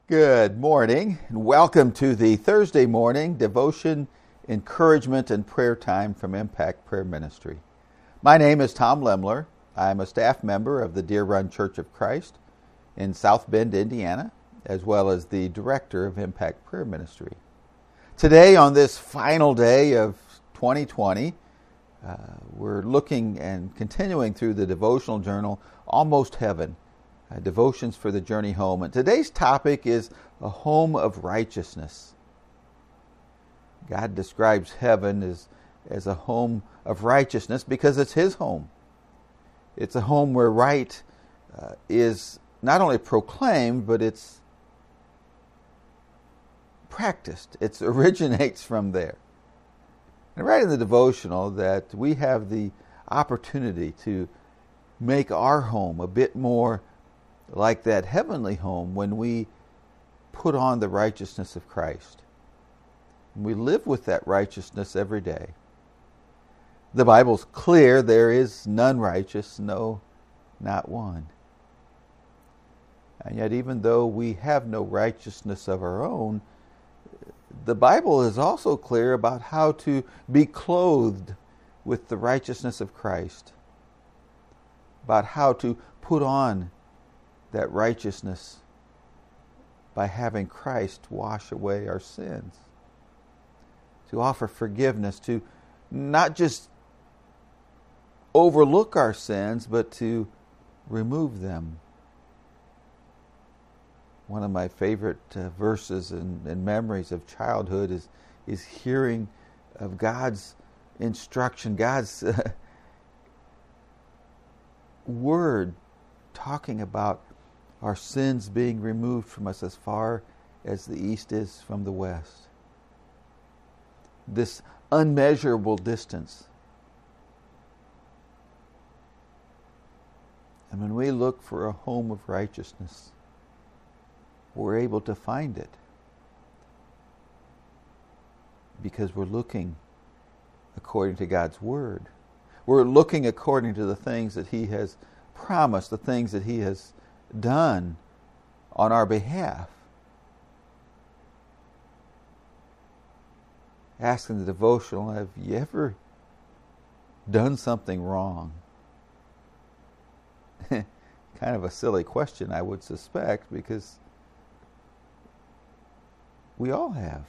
Good morning, and welcome to the Thursday morning devotion, encouragement, and prayer time from Impact Prayer Ministry. My name is Tom Lemler. I'm a staff member of the Deer Run Church of Christ in South Bend, Indiana, as well as the director of Impact Prayer Ministry. Today, on this final day of 2020, we're looking and continuing through the devotional journal, Almost Heaven, Devotions for the Journey Home. And today's topic is a home of righteousness. God describes heaven as a home of righteousness because it's His home. It's a home where right is not only proclaimed, but it's practiced. It originates from there. And right in the devotional that we have the opportunity to make our home a bit more like that heavenly home when we put on the righteousness of Christ. And we live with that righteousness every day. The Bible's clear, there is none righteous, no, not one. And yet even though we have no righteousness of our own, the Bible is also clear about how to be clothed with the righteousness of Christ, about how to put on that righteousness by having Christ wash away our sins, to offer forgiveness, to not just overlook our sins, but to remove them. One of my favorite verses and memories of childhood is hearing of God's instruction, God's word talking about our sins being removed from us as far as the east is from the west. This unmeasurable distance. And when we look for a home of righteousness, we're able to find it because we're looking according to God's Word. We're looking according to the things that He has promised, the things that He has done on our behalf. Asking the devotional, have you ever done something wrong? Kind of a silly question, I would suspect, because we all have.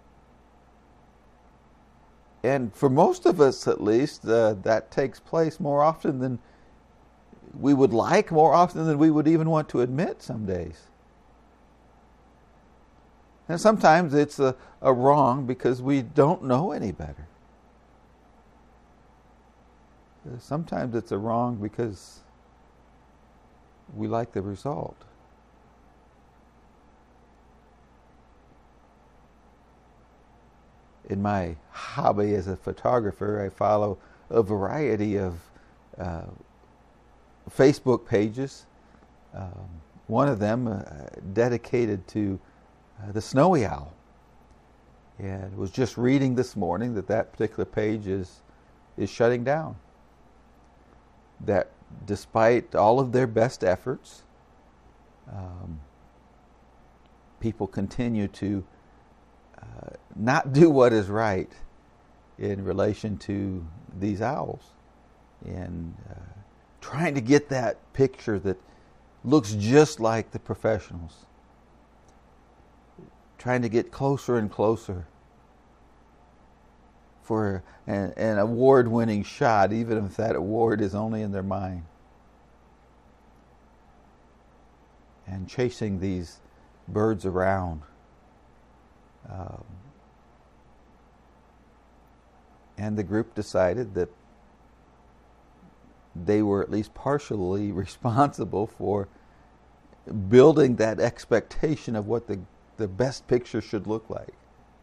And for most of us, at least, that takes place more often than we would like, more often than we would even want to admit some days. And sometimes it's a wrong because we don't know any better. Sometimes it's a wrong because we like the result. In my hobby as a photographer, I follow a variety of Facebook pages. One of them dedicated to the snowy owl. And I was just reading this morning that particular page is shutting down. That despite all of their best efforts, people continue to not do what is right in relation to these owls, and trying to get that picture that looks just like the professionals, trying to get closer and closer for an award-winning shot, even if that award is only in their mind, and chasing these birds around. And the group decided that they were at least partially responsible for building that expectation of what the best picture should look like.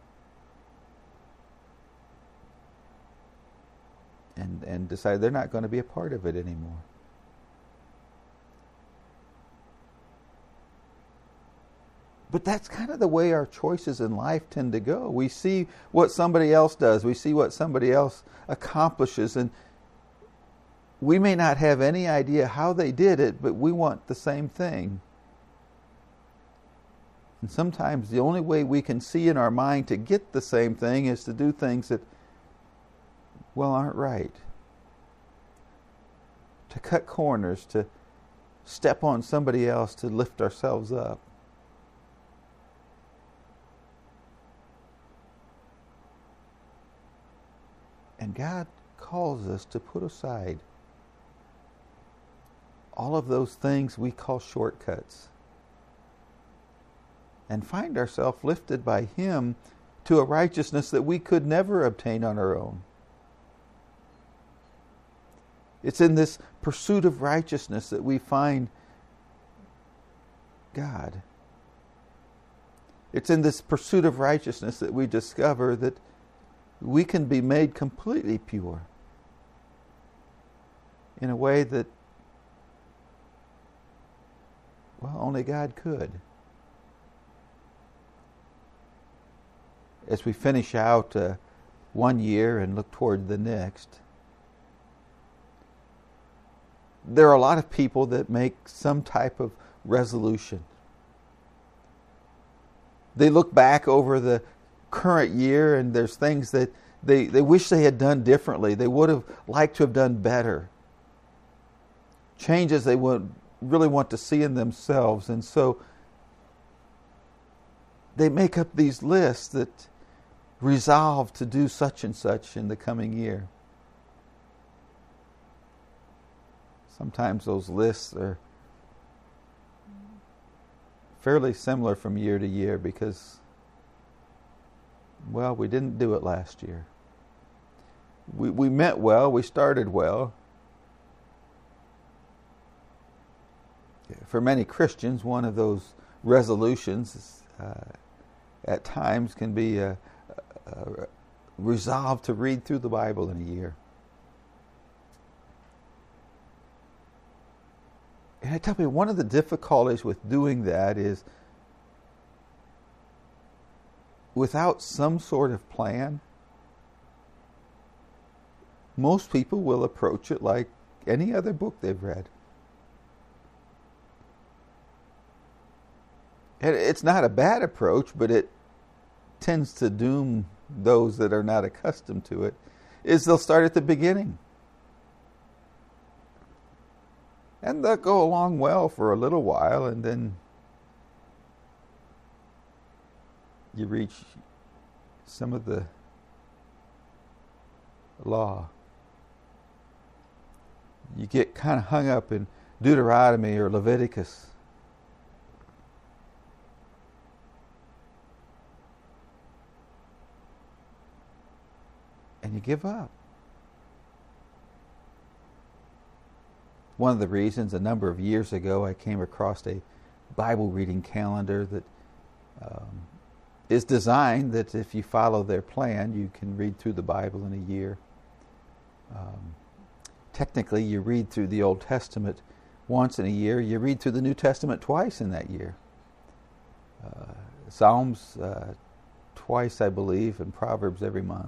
And decided they're not going to be a part of it anymore. But that's kind of the way our choices in life tend to go. We see what somebody else does. We see what somebody else accomplishes. And we may not have any idea how they did it, but we want the same thing. And sometimes the only way we can see in our mind to get the same thing is to do things that, well, aren't right. To cut corners, to step on somebody else to lift ourselves up. And God calls us to put aside all of those things we call shortcuts and find ourselves lifted by Him to a righteousness that we could never obtain on our own. It's in this pursuit of righteousness that we find God. It's in this pursuit of righteousness that we discover that we can be made completely pure in a way that, well, only God could. As we finish out one year and look toward the next, there are a lot of people that make some type of resolution. They look back over the current year and there's things that they wish they had done differently. They would have liked to have done better. Changes they would really want to see in themselves. And so they make up these lists that resolve to do such and such in the coming year. Sometimes those lists are fairly similar from year to year because, well, we didn't do it last year. We meant well, we started well. For many Christians, one of those resolutions at times can be a resolve to read through the Bible in a year. And I tell you, one of the difficulties with doing that is without some sort of plan, most people will approach it like any other book they've read. And it's not a bad approach, but it tends to doom those that are not accustomed to it, is they'll start at the beginning. And they'll go along well for a little while, and then you reach some of the law. You get kind of hung up in Deuteronomy or Leviticus. And you give up. One of the reasons, a number of years ago, I came across a Bible reading calendar that is designed that if you follow their plan, you can read through the Bible in a year. Technically, you read through the Old Testament once in a year. You read through the New Testament twice in that year. Psalms twice, I believe, and Proverbs every month.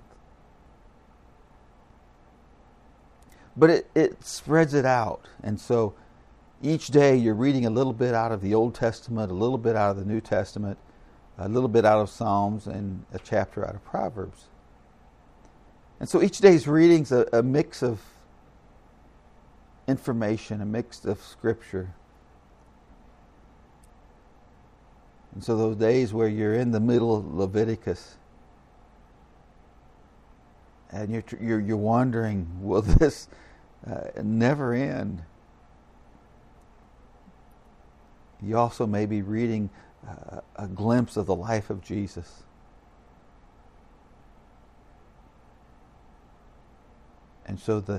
But it spreads it out. And so each day you're reading a little bit out of the Old Testament, a little bit out of the New Testament, a little bit out of Psalms, and a chapter out of Proverbs. And so each day's reading's a mix of information, a mix of Scripture. And so those days where you're in the middle of Leviticus, and you're wondering, will this never end? You also may be reading a glimpse of the life of Jesus. And so the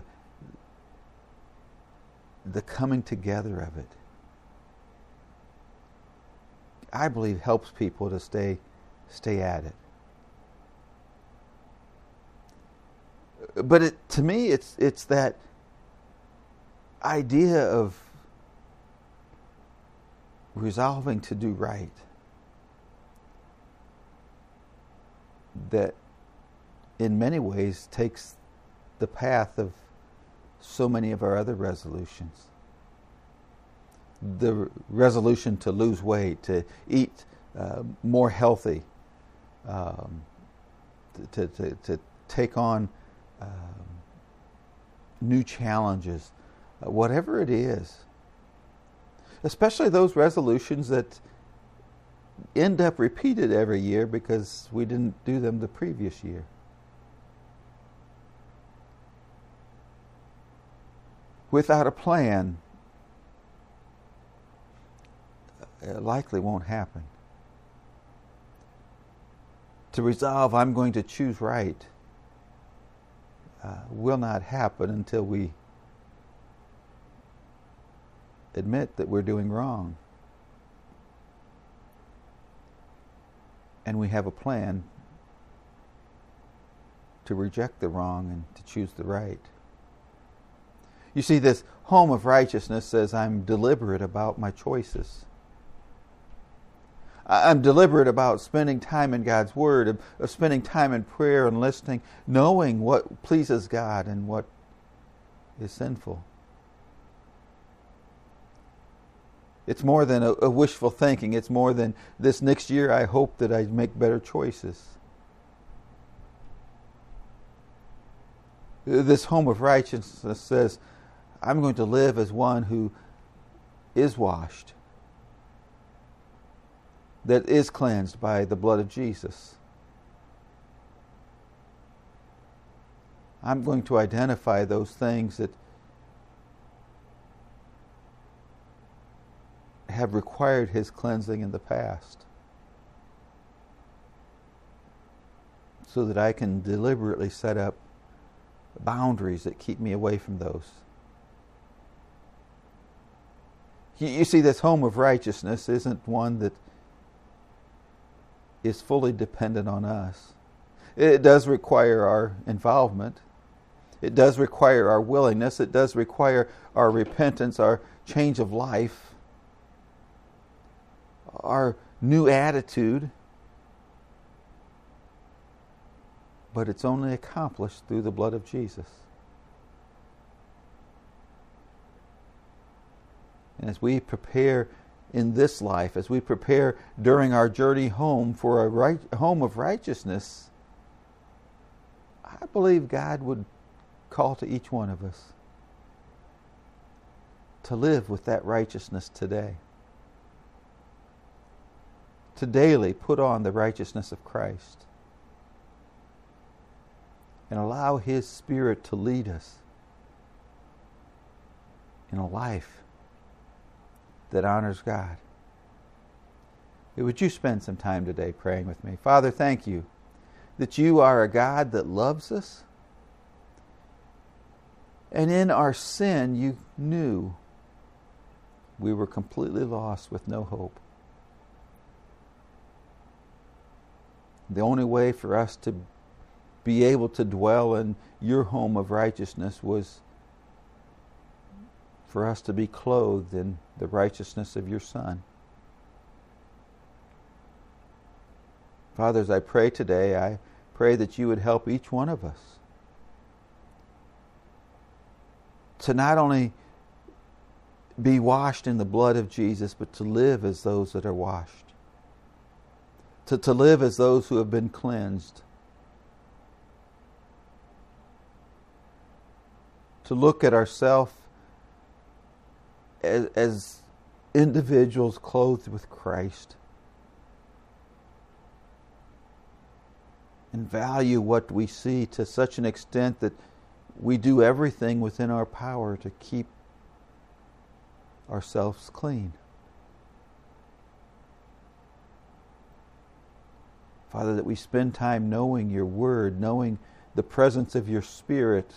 coming together of it, I believe, helps people to stay at it. But to me, it's that idea of resolving to do right that in many ways takes the path of so many of our other resolutions. The resolution to lose weight, to eat more healthy, to take on new challenges, whatever it is. Especially those resolutions that end up repeated every year because we didn't do them the previous year. Without a plan, it likely won't happen. To resolve, I'm going to choose right, will not happen until we admit that we're doing wrong. And we have a plan to reject the wrong and to choose the right. You see, this home of righteousness says I'm deliberate about my choices. I'm deliberate about spending time in God's Word, of spending time in prayer and listening, knowing what pleases God and what is sinful. It's more than a wishful thinking. It's more than this next year I hope that I make better choices. This home of righteousness says I'm going to live as one who is washed, that is cleansed by the blood of Jesus. I'm going to identify those things that have required His cleansing in the past, so that I can deliberately set up boundaries that keep me away from those. You see, this home of righteousness isn't one that is fully dependent on us. It does require our involvement. It does require our willingness. It does require our repentance, our change of life, our new attitude. But it's only accomplished through the blood of Jesus. And as we prepare in this life, as we prepare during our journey home for a home of righteousness, I believe God would call to each one of us to live with that righteousness today. To daily put on the righteousness of Christ and allow His Spirit to lead us in a life that honors God. Would you spend some time today praying with me? Father, thank you that you are a God that loves us. And in our sin, you knew we were completely lost with no hope. The only way for us to be able to dwell in your home of righteousness was for us to be clothed in the righteousness of your Son. Father, as I pray today, I pray that you would help each one of us to not only be washed in the blood of Jesus, but to live as those that are washed. To live as those who have been cleansed. To look at ourselves as individuals clothed with Christ. And value what we see to such an extent that we do everything within our power to keep ourselves clean. Father, that we spend time knowing your Word, knowing the presence of your Spirit,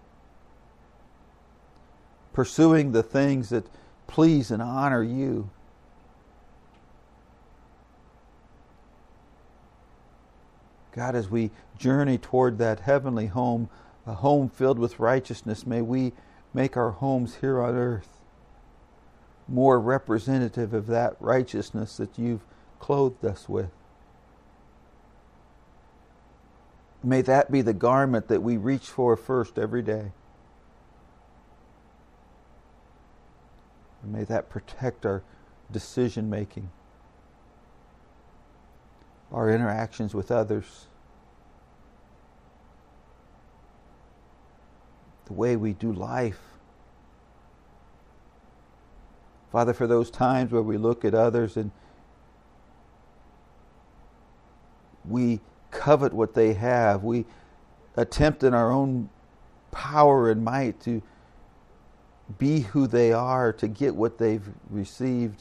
pursuing the things that please and honor you. God, as we journey toward that heavenly home, a home filled with righteousness, may we make our homes here on earth more representative of that righteousness that you've clothed us with. May that be the garment that we reach for first every day. And may that protect our decision making. our interactions with others, the way we do life. Father, for those times where we look at others and we covet what they have, we attempt in our own power and might to be who they are, to get what they've received.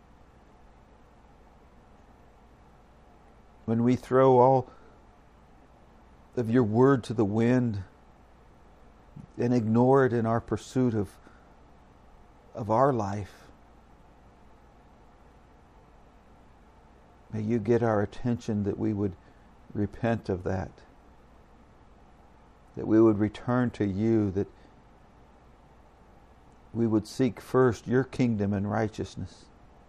When we throw all of your word to the wind and ignore it in our pursuit of our life, may you get our attention, that we would repent of that we would return to you, that we would seek first your kingdom and righteousness,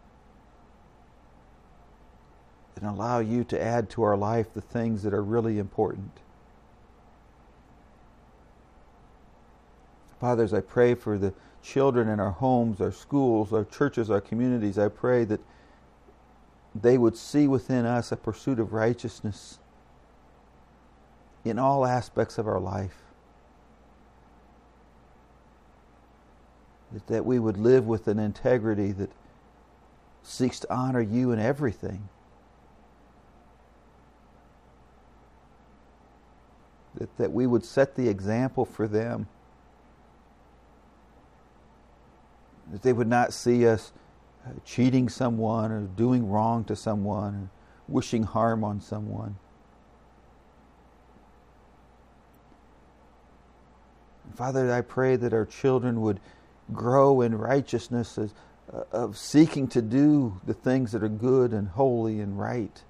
and allow you to add to our life the things that are really important. Fathers, I pray for the children in our homes, our schools, our churches, our communities. I pray that they would see within us a pursuit of righteousness in all aspects of our life. That we would live with an integrity that seeks to honor you in everything. That we would set the example for them. That they would not see us cheating someone or doing wrong to someone or wishing harm on someone. Father, I pray that our children would grow in righteousness of seeking to do the things that are good and holy and right.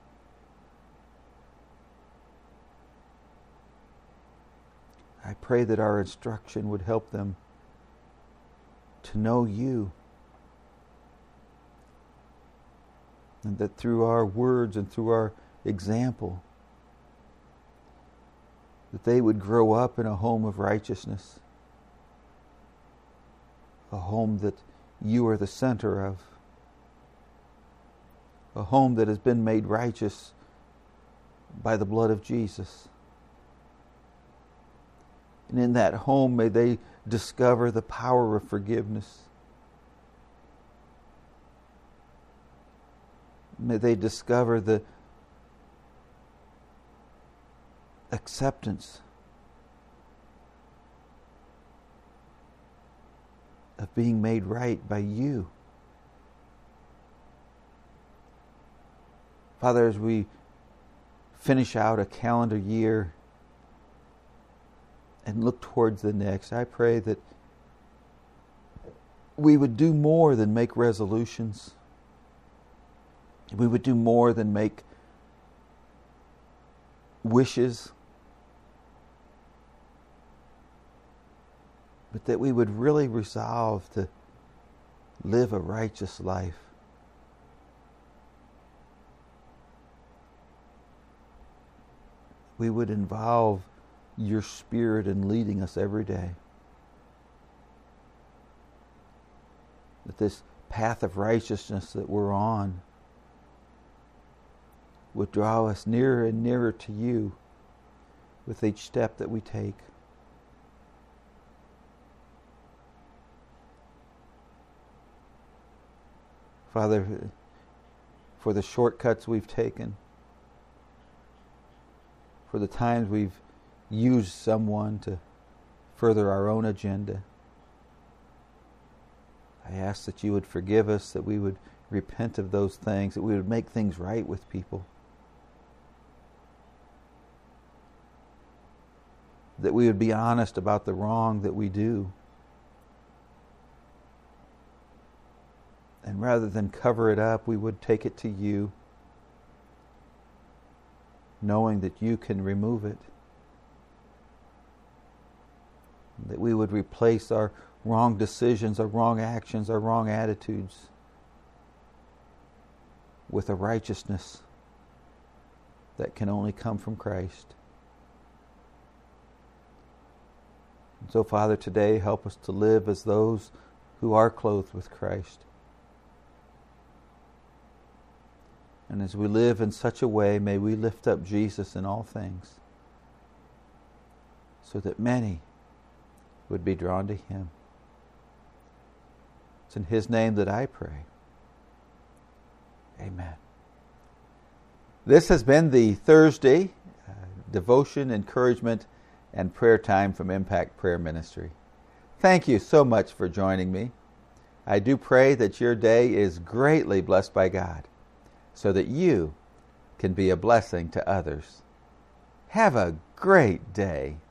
I pray that our instruction would help them to know you, and that through our words and through our example, that they would grow up in a home of righteousness, a home that you are the center of, a home that has been made righteous by the blood of Jesus. And in that home, may they discover the power of forgiveness. May they discover the acceptance of being made right by you. Father, as we finish out a calendar year and look towards the next, I pray that we would do more than make resolutions. We would do more than make wishes, but that we would really resolve to live a righteous life. We would involve your Spirit in leading us every day. That this path of righteousness that we're on would draw us nearer and nearer to you with each step that we take. Father, for the shortcuts we've taken, for the times we've used someone to further our own agenda, I ask that you would forgive us, that we would repent of those things, that we would make things right with people, that we would be honest about the wrong that we do. And rather than cover it up, we would take it to you, knowing that you can remove it. That we would replace our wrong decisions, our wrong actions, our wrong attitudes with a righteousness that can only come from Christ. And so, Father, today help us to live as those who are clothed with Christ. And as we live in such a way, may we lift up Jesus in all things, so that many would be drawn to Him. It's in His name that I pray. Amen. This has been the Thursday devotion, encouragement, and prayer time from Impact Prayer Ministry. Thank you so much for joining me. I do pray that your day is greatly blessed by God, so that you can be a blessing to others. Have a great day.